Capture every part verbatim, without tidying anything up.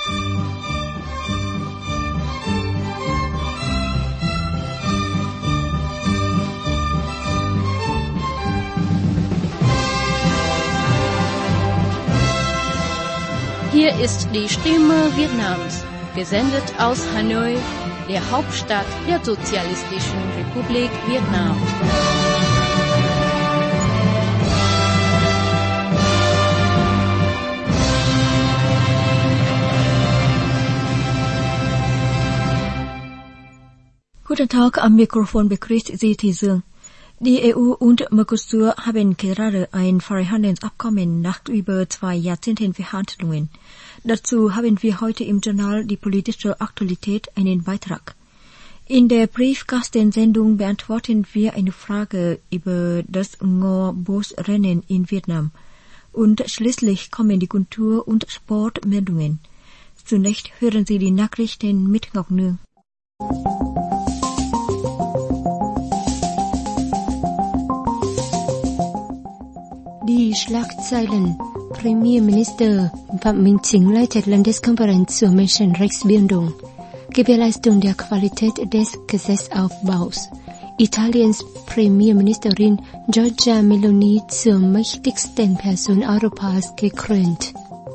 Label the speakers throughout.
Speaker 1: Hier ist die Stimme Vietnams, gesendet aus Hanoi, der Hauptstadt der Sozialistischen Republik Vietnam.
Speaker 2: Guten Tag, am Mikrofon begrüßt Sie die Dương. Die E U und Mercosur haben gerade ein Freihandelsabkommen nach über zwei Jahrzehnten Verhandlungen. Dazu haben wir heute im Journal Die politische Aktualität einen Beitrag. In der Briefkastensendung beantworten wir eine Frage über das Ngo-Bus-Rennen in Vietnam. Und schließlich kommen die Kultur- und Sportmeldungen. Zunächst hören Sie die Nachrichten mit Ngọc Nương.
Speaker 3: Die Schlagzeilen. Premierminister Phạm Minh Chính leitet Landeskonferenz zur Menschenrechtsbildung. Gewährleistung der Qualität des Gesetzaufbaus. Italiens Premierministerin Giorgia Meloni zur mächtigsten Person Europas gekrönt.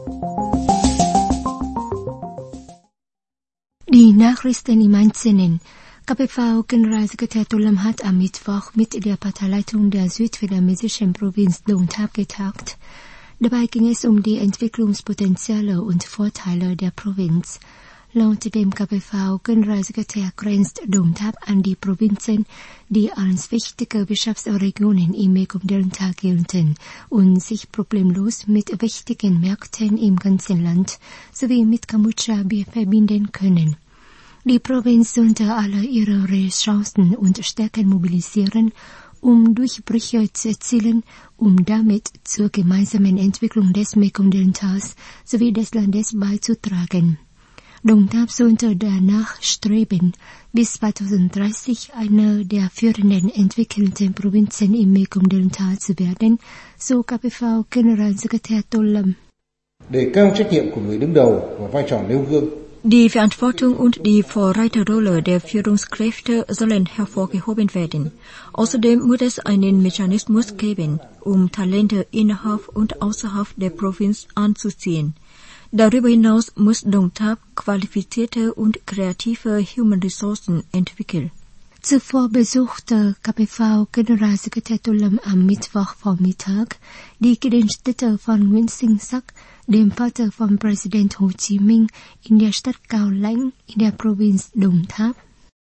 Speaker 3: Die Nachrichten im Einzelnen. K P V-Generalsekretär Tô Lâm hat am Mittwoch mit der Parteileitung der südvietnamesischen Provinz Đồng Tháp getagt. Dabei ging es um die Entwicklungspotenziale und Vorteile der Provinz. Laut dem K P V-Generalsekretär grenzt Đồng Tháp an die Provinzen, die als wichtige Wirtschaftsregionen im Mekong-Delta gelten und sich problemlos mit wichtigen Märkten im ganzen Land sowie mit Kambodscha verbinden können. Die Provinz sollte alle ihre Ressourcen und Stärken mobilisieren, um Durchbrüche zu erzielen, um damit zur gemeinsamen Entwicklung des Mekong-Deltas sowie des Landes beizutragen. Đồng Tháp sollte danach streben, bis zweitausenddreißig eine der führenden entwickelten Provinzen im Mekong-Delta zu werden, so K P V-Generalsekretär Tô Lâm.
Speaker 4: Để cao trách nhiệm của người đứng đầu và vai trò nêu gương.
Speaker 2: Die Verantwortung und die Vorreiterrolle der Führungskräfte sollen hervorgehoben werden. Außerdem muss es einen Mechanismus geben, um Talente innerhalb und außerhalb der Provinz anzuziehen. Darüber hinaus muss Đồng Tháp qualifizierte und kreative Human Ressourcen entwickeln.
Speaker 3: Zuvor besuchte K P V-Generalsekretär Tô Lâm am Mittwochvormittag die Gedenkstätte von Nguyễn Sinh Sắc, dem Vater von Präsident Ho Chi Minh, in der Stadt Cao Lãnh in der Provinz Đồng Tháp.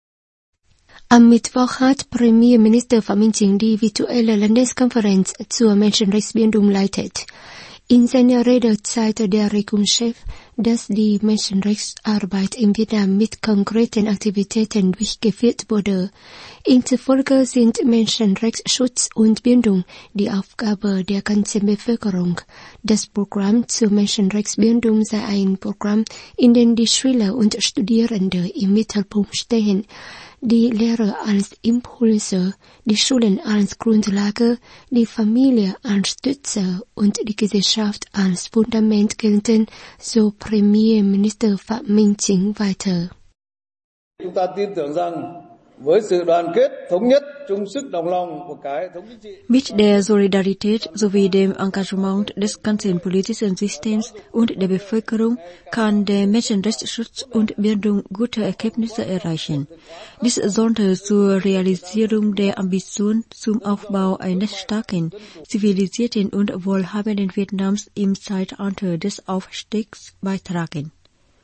Speaker 3: Am Mittwoch hat Premierminister Phạm Minh Chính die virtuelle Landeskonferenz zur Menschenrechtsbildung leitet. In seiner Rede zeigte der Regierungschef, dass die Menschenrechtsarbeit in Vietnam mit konkreten Aktivitäten durchgeführt wurde. Inzufolge sind Menschenrechtsschutz und Bildung die Aufgabe der ganzen Bevölkerung. Das Programm zur Menschenrechtsbildung sei ein Programm, in dem die Schüler und Studierende im Mittelpunkt stehen, die Lehre als Impulse, die Schulen als Grundlage, die Familie als Stütze und die Gesellschaft als Fundament gelten, so Premierminister Phạm Minh Chính weiter.
Speaker 5: Chúng ta tin tưởng rằng với sự đoàn kết, thống nhất, chung sức đồng lòng của cả hệ thống chính trị.
Speaker 2: Mit der Solidarität sowie dem Engagement des ganzen politischen Systems und der Bevölkerung kann der Menschenrechtsschutz und Bildung gute Ergebnisse erreichen. Dies sollte zur Realisierung der Ambition zum Aufbau eines starken, zivilisierten und wohlhabenden Vietnams im Zeitalter des Aufstiegs beitragen.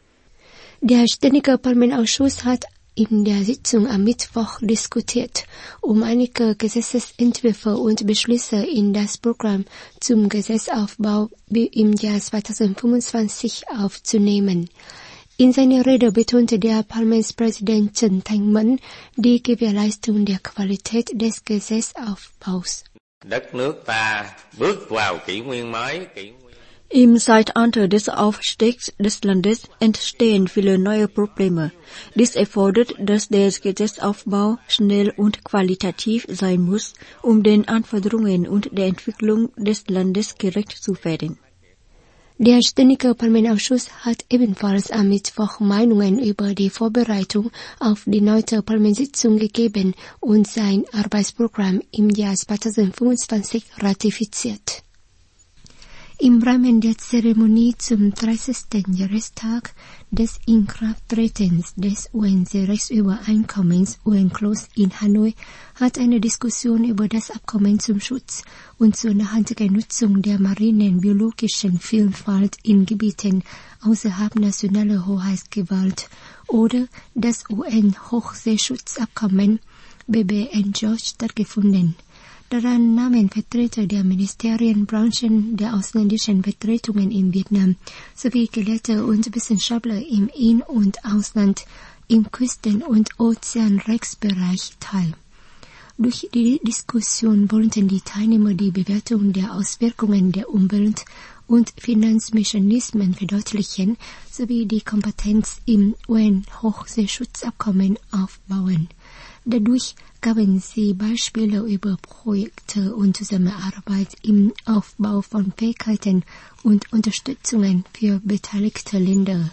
Speaker 3: Der Ständige Parlamentsausschuss hat in der Sitzung am Mittwoch diskutiert, um einige Gesetzesentwürfe und Beschlüsse in das Programm zum Gesetzaufbau im Jahr zweitausendfünfundzwanzig aufzunehmen. In seiner Rede betonte der Parlamentspräsident Trần Thanh Mẫn die Gewährleistung der Qualität des Gesetzaufbaus.
Speaker 6: Đất nước ta bước vào kỷ nguyên mới.
Speaker 2: Im Zeitalter des Aufstiegs des Landes entstehen viele neue Probleme. Dies erfordert, dass der Gesetzaufbau schnell und qualitativ sein muss, um den Anforderungen und der Entwicklung des Landes gerecht zu werden.
Speaker 3: Der Ständige Parlamentsausschuss hat ebenfalls am Mittwoch Meinungen über die Vorbereitung auf die neunte Parlamentssitzung gegeben und sein Arbeitsprogramm im Jahr zweitausendfünfundzwanzig ratifiziert. Im Rahmen der Zeremonie zum dreißigsten Jahrestag des Inkrafttretens des U N-Rechtsübereinkommens UNCLOS in Hanoi hat eine Diskussion über das Abkommen zum Schutz und zur nachhaltigen Nutzung der marinen biologischen Vielfalt in Gebieten außerhalb nationaler Hoheitsgewalt oder das U N-Hochseeschutzabkommen B B N J stattgefunden. Daran nahmen Vertreter der Ministerien, Branchen, der ausländischen Vertretungen in Vietnam sowie Gelehrte und Wissenschaftler im In- und Ausland im Küsten- und Ozeanrechtsbereich teil. Durch die Diskussion wollten die Teilnehmer die Bewertung der Auswirkungen der Umwelt- und Finanzmechanismen verdeutlichen sowie die Kompetenz im U N-Hochseeschutzabkommen aufbauen. Dadurch gaben sie Beispiele über Projekte und Zusammenarbeit im Aufbau von Fähigkeiten und Unterstützungen für beteiligte Länder.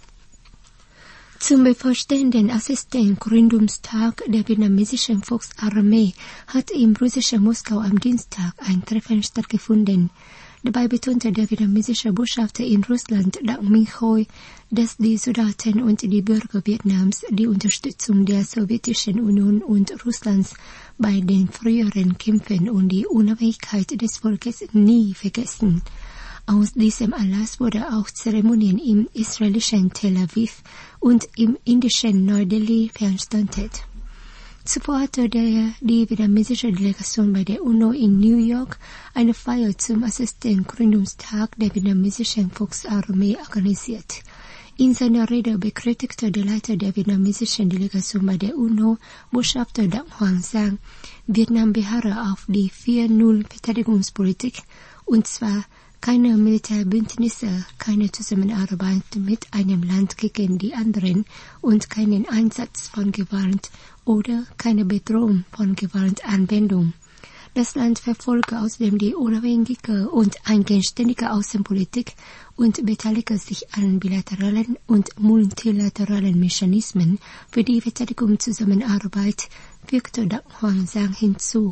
Speaker 3: Zum bevorstehenden sechzigsten Gründungstag der vietnamesischen Volksarmee hat im russischen Moskau am Dienstag ein Treffen stattgefunden. Dabei betonte der vietnamesische Botschafter in Russland, Dang Minh Khoi, dass die Soldaten und die Bürger Vietnams die Unterstützung der Sowjetischen Union und Russlands bei den früheren Kämpfen und die Unabhängigkeit des Volkes nie vergessen. Aus diesem Anlass wurde auch Zeremonien im israelischen Tel Aviv und im indischen Neu-Delhi veranstaltet. Zuvor hatte der, die vietnamesische Delegation bei der UNO in New York eine Feier zum sechzigsten Gründungstag der vietnamesischen Volksarmee organisiert. In seiner Rede bekräftigte der Leiter der vietnamesischen Delegation bei der UNO, Botschafter Dang Hoàng Giang, Vietnam beharre auf die vier null Verteidigungspolitik, und zwar keine Militärbündnisse, keine Zusammenarbeit mit einem Land gegen die anderen und keinen Einsatz von Gewalt oder keine Bedrohung von Gewaltanwendung. Das Land verfolge außerdem die unabhängige und eigenständige Außenpolitik und beteilige sich an bilateralen und multilateralen Mechanismen für die Verteidigungszusammenarbeit, fügte Dang Hoàng Giang hinzu.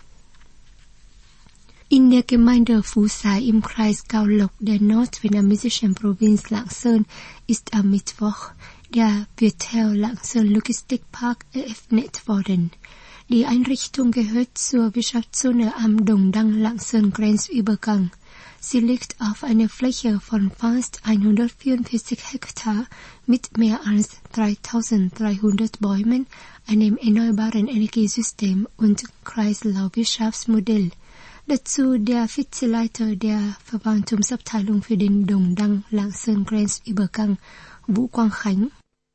Speaker 3: In der Gemeinde Phu Sai im Kreis Cao Lộc der nordvietnamesischen Provinz Lạng Sơn ist am Mittwoch der Viettel Lạng Sơn Logistikpark eröffnet worden. Die Einrichtung gehört zur Wirtschaftszone am Dong Dang Lạng Sơn Grenzübergang. Sie liegt auf einer Fläche von fast hundertvierundvierzig Hektar mit mehr als dreitausenddreihundert Bäumen, einem erneuerbaren Energiesystem und Kreislaufwirtschaftsmodell. Dazu der Vizeleiter der Verwaltungsabteilung für den Dong Dang Lạng Sơn Grenzübergang, Vũ Quang Khánh.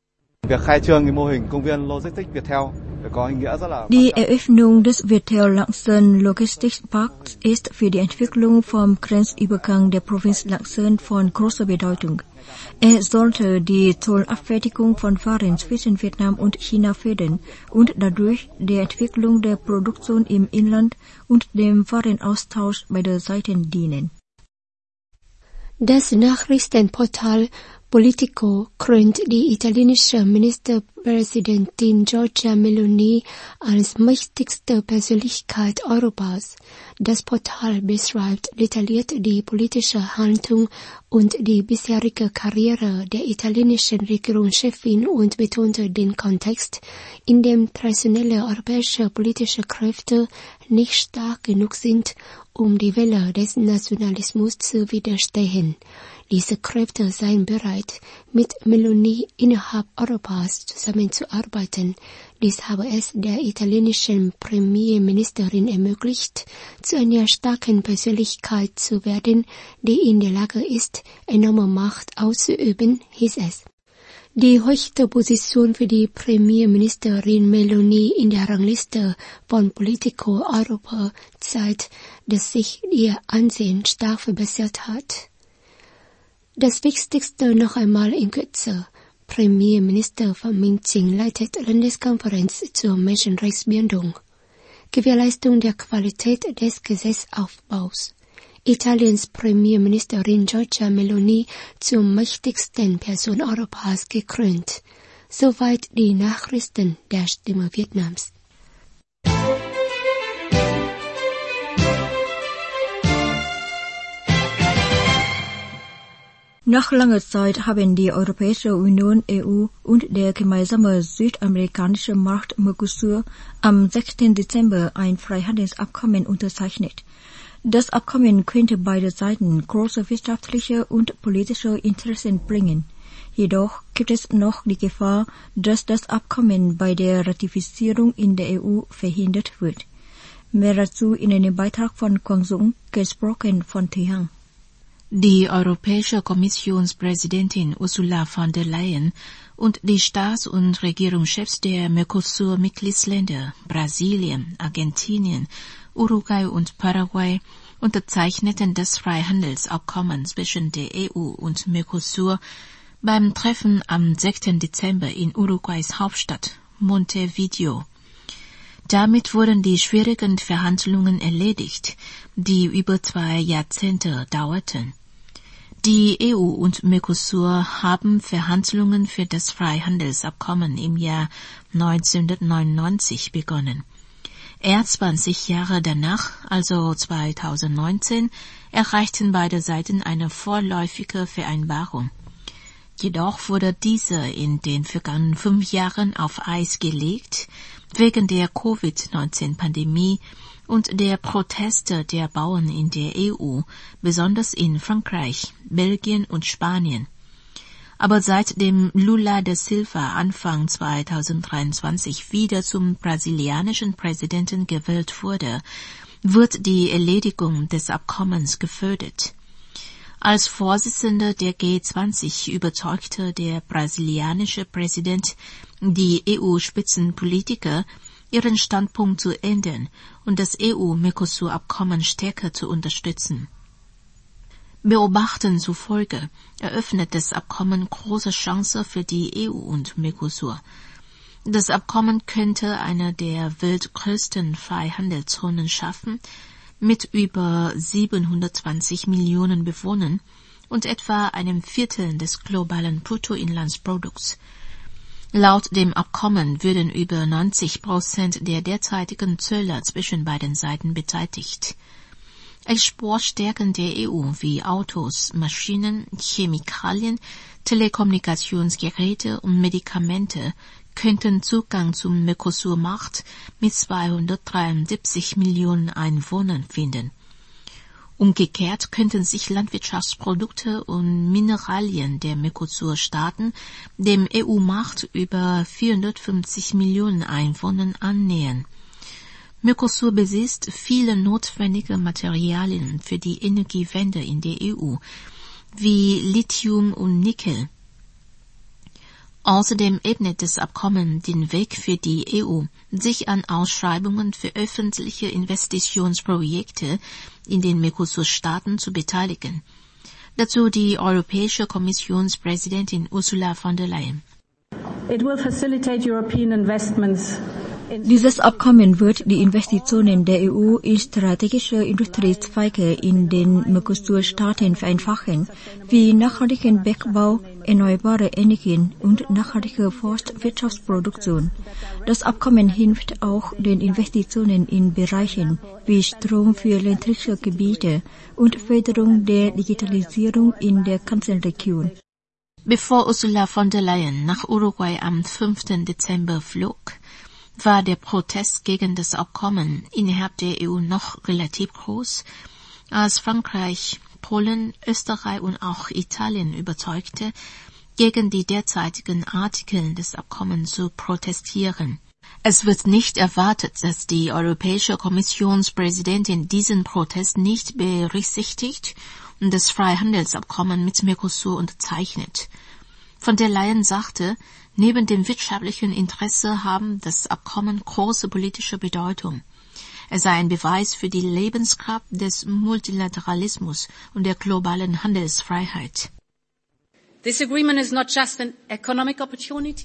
Speaker 2: Die Eröffnung des Viettel Lạng Sơn Logistikparks ist für die Entwicklung vom Grenzübergang der Provinz Lạng Sơn von großer Bedeutung. Er sollte die Zollabfertigung von Waren zwischen Vietnam und China fördern und dadurch der Entwicklung der Produktion im Inland und dem Warenaustausch beider Seiten dienen.
Speaker 3: Das Nachrichtenportal Politico krönt die italienische Ministerpräsidentin Giorgia Meloni als mächtigste Persönlichkeit Europas. Das Portal beschreibt detailliert die politische Haltung und die bisherige Karriere der italienischen Regierungschefin und betonte den Kontext, in dem traditionelle europäische politische Kräfte nicht stark genug sind, um die Welle des Nationalismus zu widerstehen. Diese Kräfte seien bereit, mit Meloni innerhalb Europas zusammenzuarbeiten. Dies habe es der italienischen Premierministerin ermöglicht, zu einer starken Persönlichkeit zu werden, die in der Lage ist, enorme Macht auszuüben, hieß es. Die höchste Position für die Premierministerin Meloni in der Rangliste von Politico Europa zeigt, dass sich ihr Ansehen stark verbessert hat. Das Wichtigste noch einmal in Kürze. Premierminister Phạm Minh Chính leitet Landeskonferenz zur Menschenrechtsbildung. Gewährleistung der Qualität des Gesetzaufbaus. Italiens Premierministerin Giorgia Meloni zur mächtigsten Person Europas gekrönt. Soweit die Nachrichten der Stimme Vietnams.
Speaker 2: Nach langer Zeit haben die Europäische Union E U und der gemeinsame südamerikanische Markt Mercosur am sechsten Dezember ein Freihandelsabkommen unterzeichnet. Das Abkommen könnte beide Seiten große wirtschaftliche und politische Interessen bringen. Jedoch gibt es noch die Gefahr, dass das Abkommen bei der Ratifizierung in der E U verhindert wird. Mehr dazu in einem Beitrag von Quang Dũng, gesprochen von Thi Hằng.
Speaker 7: Die Europäische Kommissionspräsidentin Ursula von der Leyen und die Staats- und Regierungschefs der Mercosur-Mitgliedsländer Brasilien, Argentinien, Uruguay und Paraguay unterzeichneten das Freihandelsabkommen zwischen der E U und Mercosur beim Treffen am sechsten Dezember in Uruguays Hauptstadt Montevideo. Damit wurden die schwierigen Verhandlungen erledigt, die über zwei Jahrzehnte dauerten. Die E U und Mercosur haben Verhandlungen für das Freihandelsabkommen im Jahr neunzehnhundertneunundneunzig begonnen. Erst zwanzig Jahre danach, also zweitausendneunzehn, erreichten beide Seiten eine vorläufige Vereinbarung. Jedoch wurde diese in den vergangenen fünf Jahren auf Eis gelegt, wegen der Covid neunzehn Pandemie und der Proteste der Bauern in der E U, besonders in Frankreich, Belgien und Spanien. Aber seitdem Lula da Silva Anfang zweitausenddreiundzwanzig wieder zum brasilianischen Präsidenten gewählt wurde, wird die Erledigung des Abkommens gefördert. Als Vorsitzender der G zwanzig überzeugte der brasilianische Präsident die E U-Spitzenpolitiker, ihren Standpunkt zu ändern und das E U-Mercosur-Abkommen stärker zu unterstützen. Beobachtern zufolge eröffnet das Abkommen große Chance für die E U und Mercosur. Das Abkommen könnte eine der weltgrößten Freihandelszonen schaffen, mit über siebenhundertzwanzig Millionen Bewohnern und etwa einem Viertel des globalen Bruttoinlandsprodukts. Laut dem Abkommen würden über neunzig Prozent der derzeitigen Zölle zwischen beiden Seiten beteiligt. Exportstärken der E U wie Autos, Maschinen, Chemikalien, Telekommunikationsgeräte und Medikamente könnten Zugang zum Mercosur-Markt mit zweihundertdreiundsiebzig Millionen Einwohnern finden. Umgekehrt könnten sich Landwirtschaftsprodukte und Mineralien der Mercosur-Staaten dem E U-Markt über vierhundertfünfzig Millionen Einwohnern annähern. Mercosur besitzt viele notwendige Materialien für die Energiewende in der E U, wie Lithium und Nickel. Außerdem ebnet das Abkommen den Weg für die E U, sich an Ausschreibungen für öffentliche Investitionsprojekte in den Mercosur-Staaten zu beteiligen. Dazu die Europäische Kommissionspräsidentin Ursula von der Leyen.
Speaker 8: It will facilitate European investments.
Speaker 2: Dieses Abkommen wird die Investitionen der E U in strategische Industriezweige in den Mercosur-Staaten vereinfachen, wie nachhaltigen Bergbau, erneuerbare Energien und nachhaltige Forstwirtschaftsproduktion. Das Abkommen hilft auch den Investitionen in Bereichen wie Strom für ländliche Gebiete und Förderung der Digitalisierung in der ganzen Region.
Speaker 7: Bevor Ursula von der Leyen nach Uruguay am fünften Dezember flog, war der Protest gegen das Abkommen innerhalb der E U noch relativ groß, als Frankreich, Polen, Österreich und auch Italien überzeugte, gegen die derzeitigen Artikel des Abkommens zu protestieren. Es wird nicht erwartet, dass die Europäische Kommissionspräsidentin diesen Protest nicht berücksichtigt und das Freihandelsabkommen mit Mercosur unterzeichnet. Von der Leyen sagte, neben dem wirtschaftlichen Interesse haben das Abkommen große politische Bedeutung. Es sei ein Beweis für die Lebenskraft des Multilateralismus und der globalen Handelsfreiheit.
Speaker 8: This agreement is not just an economic opportunity.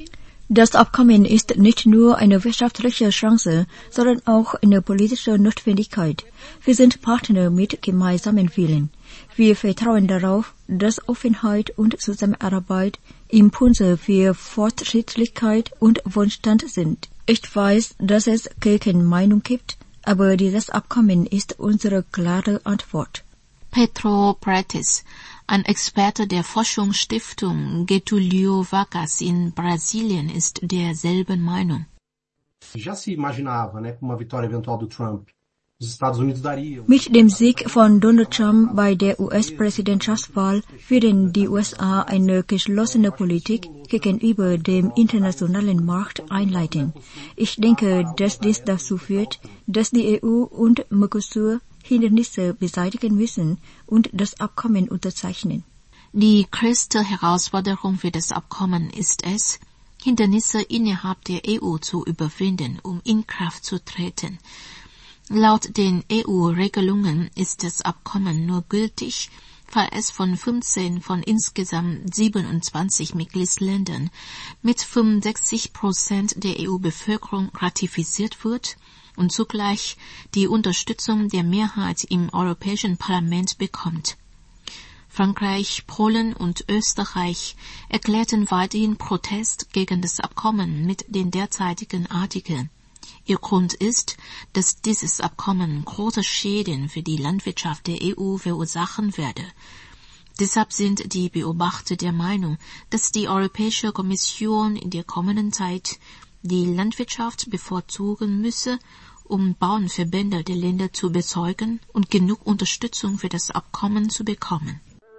Speaker 2: Das Abkommen ist nicht nur eine wirtschaftliche Chance, sondern auch eine politische Notwendigkeit. Wir sind Partner mit gemeinsamen Willen. Wir vertrauen darauf, dass Offenheit und Zusammenarbeit Impulse für Fortschrittlichkeit und Wohlstand sind. Ich weiß, dass es Gegenmeinung gibt, aber dieses Abkommen ist unsere klare Antwort.
Speaker 7: Pedro Prates, ein Experte der Forschungsstiftung Getúlio Vargas in Brasilien, ist derselben Meinung.
Speaker 9: Já se imaginava, né, com uma vitória eventual do Trump. Os Estados Unidos dariam.
Speaker 2: Mit dem Sieg von Donald Trump bei der U S-Präsidentschaftswahl würden die U S A eine geschlossene Politik gegenüber dem internationalen Markt einleiten. Ich denke, dass dies dazu führt, dass die E U und Mercosur Hindernisse beseitigen müssen und das Abkommen unterzeichnen.
Speaker 7: Die größte Herausforderung für das Abkommen ist es, Hindernisse innerhalb der E U zu überwinden, um in Kraft zu treten. Laut den E U-Regelungen ist das Abkommen nur gültig, weil es von fünfzehn von insgesamt siebenundzwanzig Mitgliedsländern mit fünfundsechzig Prozent der E U-Bevölkerung ratifiziert wird und zugleich die Unterstützung der Mehrheit im Europäischen Parlament bekommt. Frankreich, Polen und Österreich erklärten weiterhin Protest gegen das Abkommen mit den derzeitigen Artikeln. Ihr Grund ist, dass dieses Abkommen große Schäden für die Landwirtschaft der E U verursachen werde. Deshalb sind die Beobachter der Meinung, dass die Europäische Kommission in der kommenden Zeit die Landwirtschaft bevorzugen müsse, um Bauernverbände der Länder zu überzeugen und genug Unterstützung für das Abkommen zu bekommen.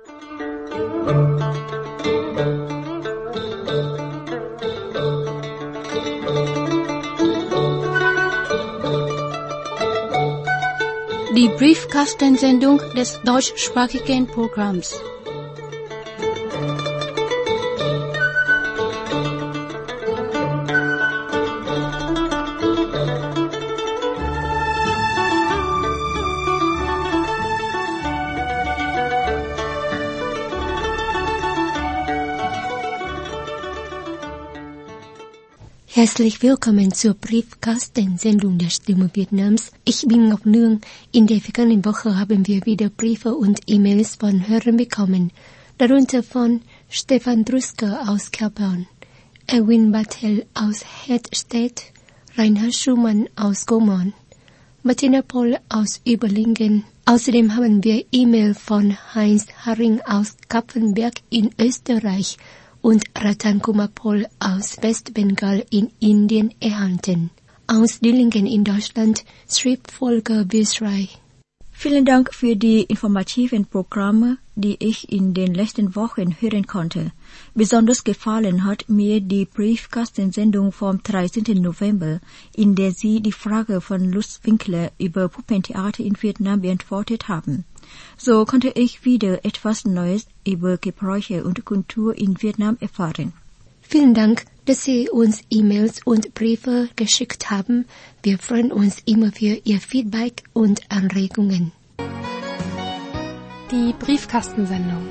Speaker 1: Die Briefkastensendung des deutschsprachigen Programms.
Speaker 3: Herzlich willkommen zur Briefkastensendung der Stimme Vietnams. Ich bin Ngọc Nương. In der vergangenen Woche haben wir wieder Briefe und E-Mails von Hörern bekommen, darunter von Stefan Drusker aus Kelpern, Erwin Bartel aus Hedstedt, Reinhard Schumann aus Gomorn, Martina Pohl aus Überlingen. Außerdem haben wir E-Mail von Heinz Haring aus Kapfenberg in Österreich und Ratan Kumar Pohl aus Westbengal in Indien erhalten. Aus Dillingen in Deutschland schrieb Volker Wilsrey.
Speaker 2: Vielen Dank für die informativen Programme, die ich in den letzten Wochen hören konnte. Besonders gefallen hat mir die Briefkastensendung vom dreizehnten November, in der Sie die Frage von Lutz Winkler über Puppentheater in Vietnam beantwortet haben. So konnte ich wieder etwas Neues über Gebräuche und Kultur in Vietnam erfahren.
Speaker 3: Vielen Dank, dass Sie uns E-Mails und Briefe geschickt haben. Wir freuen uns immer für Ihr Feedback und Anregungen.
Speaker 10: Die Briefkastensendung.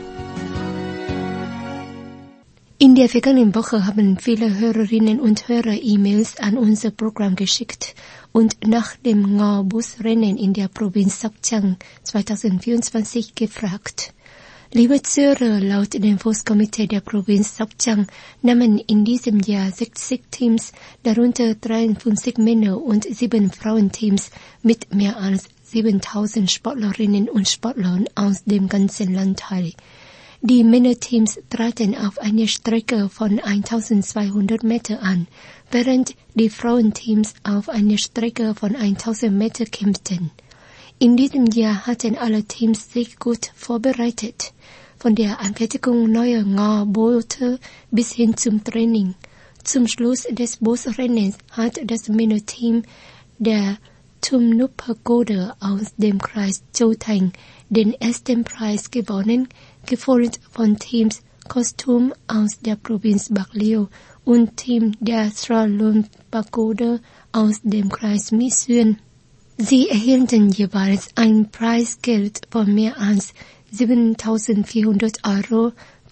Speaker 3: In der vergangenen Woche haben viele Hörerinnen und Hörer E-Mails an unser Programm geschickt und nach dem Ngo-Busrennen in der Provinz Sóc Trăng zweitausendvierundzwanzig gefragt. Liebe Zuhörer, laut dem Volkskomitee der Provinz Sóc Trăng nahmen in diesem Jahr sechzig Teams, darunter dreiundfünfzig Männer- und sieben Frauenteams mit mehr als siebentausend Sportlerinnen und Sportlern aus dem ganzen Land teil. Die Männerteams traten auf einer Strecke von eintausendzweihundert Meter an, während die Frauenteams auf einer Strecke von tausend Meter kämpften. In diesem Jahr hatten alle Teams sich gut vorbereitet, von der Anfertigung neuer Ngo-Boote bis hin zum Training. Zum Schluss des Busrennens hat das Männerteam der Tum Nup Pagoda aus dem Kreis Châu Thành den ersten Preis gewonnen, gefolgt von Teams Kostum aus der Provinz Bạc Liêu und Team der Sralom Pagoda aus dem Kreis Mỹ Xuyên. Sie erhielten jeweils ein Preisgeld von mehr als siebentausendvierhundert Euro,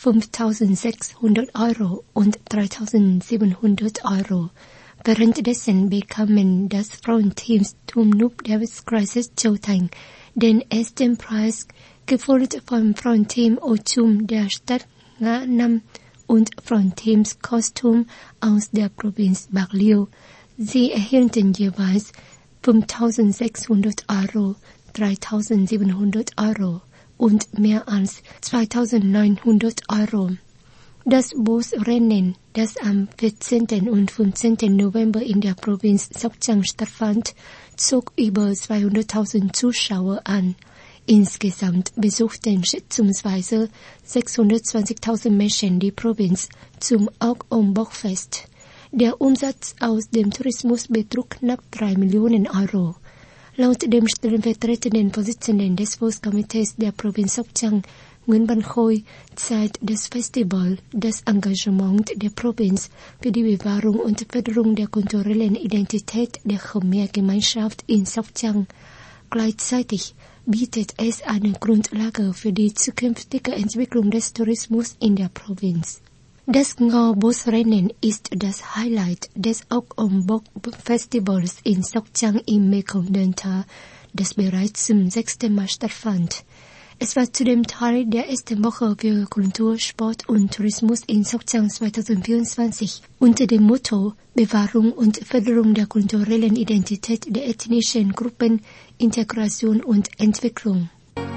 Speaker 3: fünftausendsechshundert Euro und dreitausendsiebenhundert Euro. Währenddessen bekamen das Frauenteam Tumnup Davis Crisis Châu Thành den ersten Preis, gefolgt vom Frauenteam Ochum der Stadt Nga Nam und Frauenteams Kostum aus der Provinz Bạc Liêu. Sie erhielten jeweils fünftausendsechshundert Euro, dreitausendsiebenhundert Euro und mehr als zweitausendneunhundert Euro. Das Busrennen, das am vierzehnten und fünfzehnten November in der Provinz Sóc Trăng stattfand, zog über zweihunderttausend Zuschauer an. Insgesamt besuchten schätzungsweise sechshundertzwanzigtausend Menschen die Provinz zum Ốc Om Bóc Fest. Der Umsatz aus dem Tourismus betrug knapp drei Millionen Euro. Laut dem stellvertretenden Vorsitzenden des Volkskomitees der Provinz Sóc Trăng, Nguyễn Văn Khôi, zeigt das Festival das Engagement der Provinz für die Bewahrung und Förderung der kulturellen Identität der Khmer-Gemeinschaft in Sóc Trăng. Gleichzeitig bietet es eine Grundlage für die zukünftige Entwicklung des Tourismus in der Provinz. Das Ngo Busrennen ist das Highlight des Ốc Om Bóc Festivals in Sóc Trăng im Mekong-Delta, das bereits zum sechsten Mal stattfand. Es war zudem Teil der ersten Woche für Kultur, Sport und Tourismus in Sóc Trăng zweitausendvierundzwanzig unter dem Motto Bewahrung und Förderung der kulturellen Identität der ethnischen Gruppen, Integration und Entwicklung.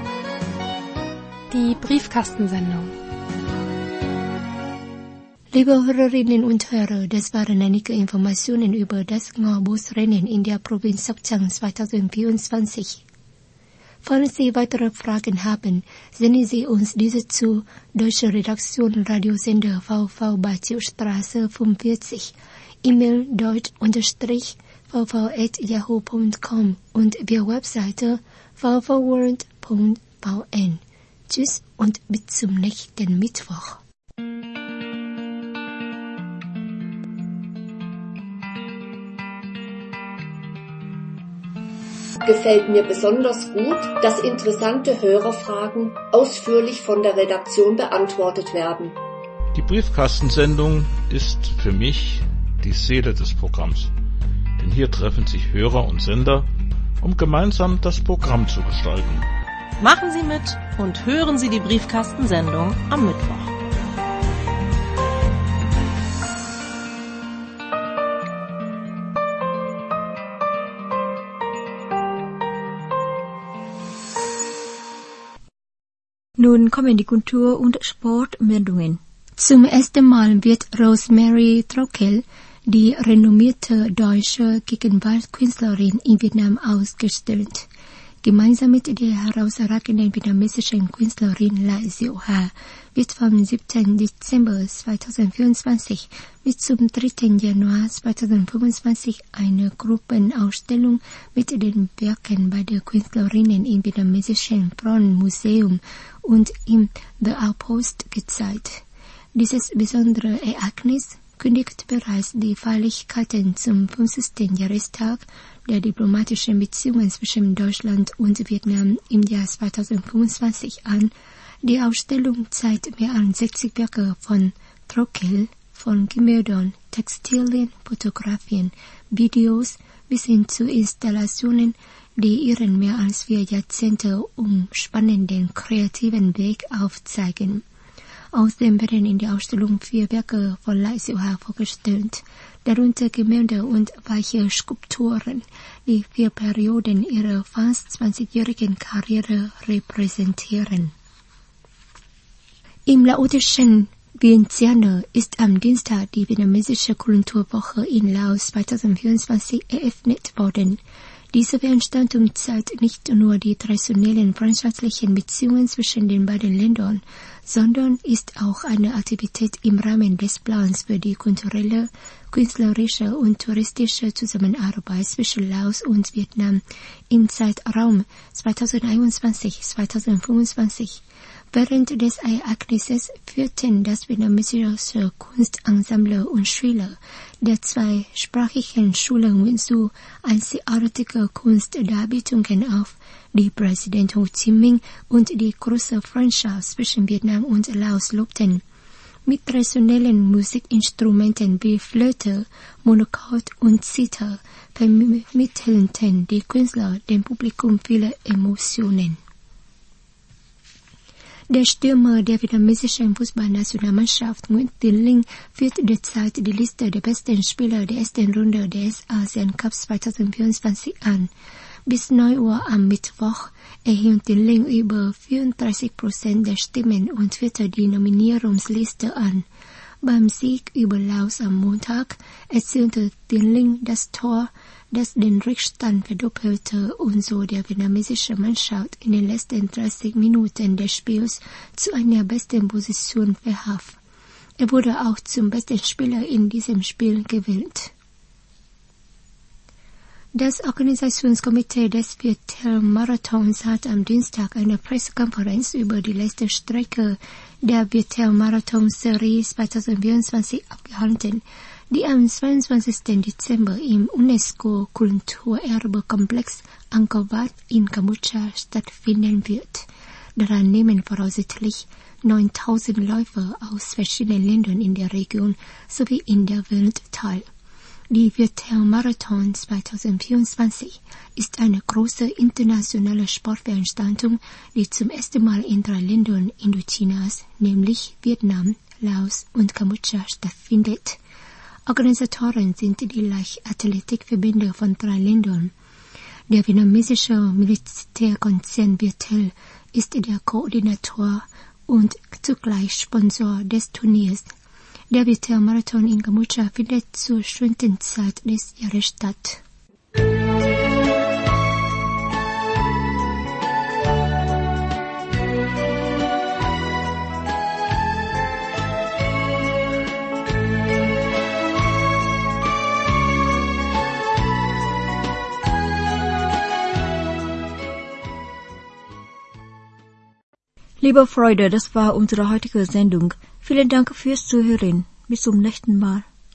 Speaker 10: Die Briefkastensendung.
Speaker 3: Liebe Hörerinnen und Hörer, das waren einige Informationen über das Ngo Busrennen in der Provinz Sóc Trăng zweitausendvierundzwanzig. Falls Sie weitere Fragen haben, senden Sie uns diese zu Deutsche Redaktion Radiosender V V Batiostraße fünfundvierzig, E-Mail deutsch-v v at yahoo punkt com und via Webseite v v world punkt v n. Tschüss und bis zum nächsten Mittwoch.
Speaker 11: Gefällt mir besonders gut, dass interessante Hörerfragen ausführlich von der Redaktion beantwortet werden.
Speaker 12: Die Briefkastensendung ist für mich die Seele des Programms. Denn hier treffen sich Hörer und Sender, um gemeinsam das Programm zu gestalten.
Speaker 13: Machen Sie mit und hören Sie die Briefkastensendung am Mittwoch.
Speaker 2: Nun kommen die Kultur- und Sportmeldungen.
Speaker 3: Zum ersten Mal wird Rosemary Trockel, die renommierte deutsche Gegenwartskünstlerin in Vietnam, ausgestellt. Gemeinsam mit der herausragenden vietnamesischen Künstlerin Lại Diệu Hà wird vom siebten Dezember zweitausendvierundzwanzig bis zum dritten Januar zweitausendfünfundzwanzig eine Gruppenausstellung mit den Werken beider Künstlerinnen im vietnamesischen Frauenmuseum und im The Outpost gezeigt. Dieses besondere Ereignis kündigt bereits die Feierlichkeiten zum fünfzigsten Jahrestag der diplomatischen Beziehungen zwischen Deutschland und Vietnam im Jahr zweitausendfünfundzwanzig an. Die Ausstellung zeigt mehr als sechzig Werke von Trockel, von Gemälden, Textilien, Fotografien, Videos bis hin zu Installationen, die ihren mehr als vier Jahrzehnte umspannenden kreativen Weg aufzeigen. Außerdem werden in der Ausstellung vier Werke von Lại Diệu Hà vorgestellt, darunter Gemälde und weiche Skulpturen, die vier Perioden ihrer fast zwanzigjährigen Karriere repräsentieren. Im laotischen Vientiane ist am Dienstag die vietnamesische Kulturwoche in Laos zweitausendvierundzwanzig eröffnet worden. Diese Veranstaltung zeigt nicht nur die traditionellen freundschaftlichen Beziehungen zwischen den beiden Ländern, sondern ist auch eine Aktivität im Rahmen des Plans für die kulturelle, künstlerische und touristische Zusammenarbeit zwischen Laos und Vietnam im Zeitraum zweitausendeinundzwanzig bis zweitausendfünfundzwanzig. Während des Ereignisses führten das vietnamesische Kunstensemble und Schüler der zweisprachigen Schule Nguyễn Du einzigartige Kunstdarbietungen auf, die Präsident Ho Chi Minh und die große Freundschaft zwischen Vietnam und Laos lobten. Mit traditionellen Musikinstrumenten wie Flöte, Monochord und Zither vermittelten die Künstler dem Publikum viele Emotionen. Der Stürmer der vietnamesischen Fußballnationalmannschaft Nguyễn Tiến Linh führt derzeit die Liste der besten Spieler der ersten Runde des ASEAN Cups zwanzig vierundzwanzig an. Bis neun Uhr am Mittwoch erhielt Tiến Linh über vierunddreißig Prozent der Stimmen und führte die Nominierungsliste an. Beim Sieg über Laos am Montag erzielte Tiến Linh das Tor, das den Rückstand verdoppelte und so der vietnamesischen Mannschaft in den letzten dreißig Minuten des Spiels zu einer besten Position verhalf. Er wurde auch zum besten Spieler in diesem Spiel gewählt. Das Organisationskomitee des Viettel-Marathons hat am Dienstag eine Pressekonferenz über die letzte Strecke der Viettel-Marathon-Serie zwanzig vierundzwanzig abgehalten, die am zweiundzwanzigsten Dezember im UNESCO-Kulturerbe-Komplex Angkor Wat in Kambodscha stattfinden wird. Daran nehmen voraussichtlich neuntausend Läufer aus verschiedenen Ländern in der Region sowie in der Welt teil. Die Viettel-Marathon zwanzig vierundzwanzig ist eine große internationale Sportveranstaltung, die zum ersten Mal in drei Ländern Indochinas, nämlich Vietnam, Laos und Kambodscha stattfindet. Organisatoren sind die Leichtathletikverbände von drei Ländern. Der vietnamesische Militärkonzern Viettel ist der Koordinator und zugleich Sponsor des Turniers. Der Viettel-Marathon in Kambodscha findet zur schönsten Zeit des Jahres statt.
Speaker 2: Liebe Freunde, das war unsere heutige Sendung. Vielen Dank fürs Zuhören. Bis zum nächsten Mal.